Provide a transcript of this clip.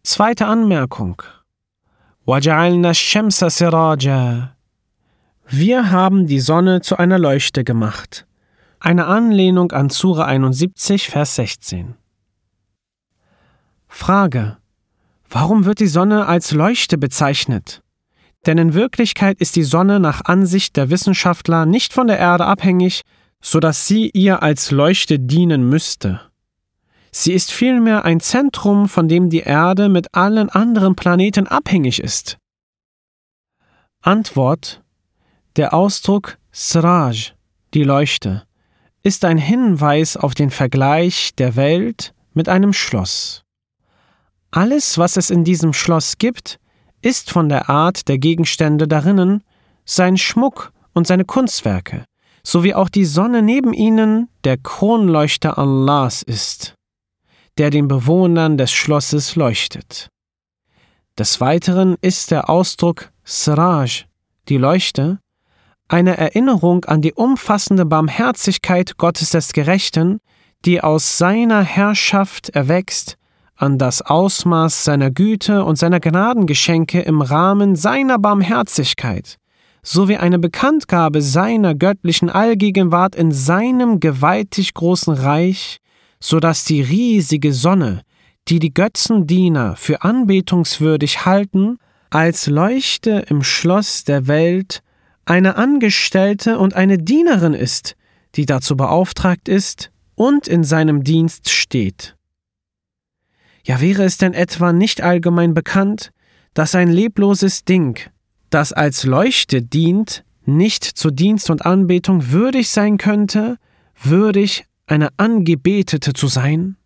Zweite Anmerkung. وَجَعَلْنَا الشَّمْسَ سِرَاجًا. Wir haben die Sonne zu einer Leuchte gemacht. Eine Anlehnung an Sura 71, Vers 16. Frage: Warum wird die Sonne als Leuchte bezeichnet? Denn in Wirklichkeit ist die Sonne nach Ansicht der Wissenschaftler nicht von der Erde abhängig, sodass sie ihr als Leuchte dienen müsste. Sie ist vielmehr ein Zentrum, von dem die Erde mit allen anderen Planeten abhängig ist. Antwort: Der Ausdruck Siraj, die Leuchte, ist ein Hinweis auf den Vergleich der Welt mit einem Schloss. Alles, was es in diesem Schloss gibt, ist von der Art der Gegenstände darinnen, sein Schmuck und seine Kunstwerke, sowie auch die Sonne neben ihnen der Kronleuchter Allahs ist, der den Bewohnern des Schlosses leuchtet. Des Weiteren ist der Ausdruck Siraj, die Leuchte, eine Erinnerung an die umfassende Barmherzigkeit Gottes des Gerechten, die aus seiner Herrschaft erwächst, an das Ausmaß seiner Güte und seiner Gnadengeschenke im Rahmen seiner Barmherzigkeit, sowie eine Bekanntgabe seiner göttlichen Allgegenwart in seinem gewaltig großen Reich, so dass die riesige Sonne, die die Götzendiener für anbetungswürdig halten, als Leuchte im Schloss der Welt eine Angestellte und eine Dienerin ist, die dazu beauftragt ist und in seinem Dienst steht. Ja, wäre es denn etwa nicht allgemein bekannt, dass ein lebloses Ding, das als Leuchte dient, nicht zu Dienst und Anbetung würdig sein könnte, würdig eine Angebetete zu sein?